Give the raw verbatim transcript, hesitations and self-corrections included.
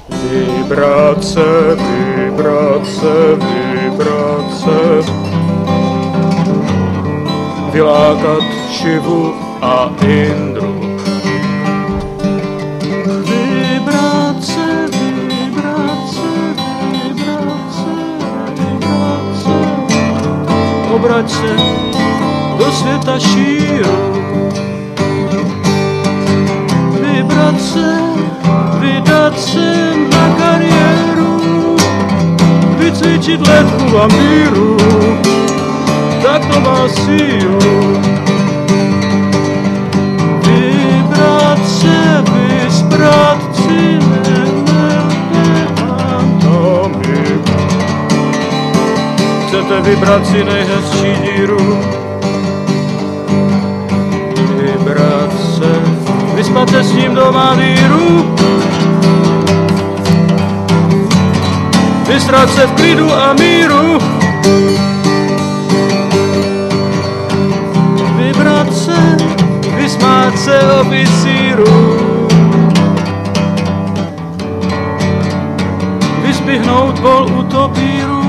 Vybrat se, vybrat se, vybrat se, vylákat Šivu a Indru. Vybrat se, vybrat se, vybrat se, vybrat se, obrať se do světa šíru. Vybrat se, vydat se na kariéru, vycvičit letku a míru, tak to má sílu. Vybrat se, vysprat si neantomik. Chcete vybrat si nejhezčí díru? Vybrat se, vyspat se s ním do Madýru, vystrat se v klidu a míru. Vybrat se, vysmát se oficíru, vyspihnout vol utopíru.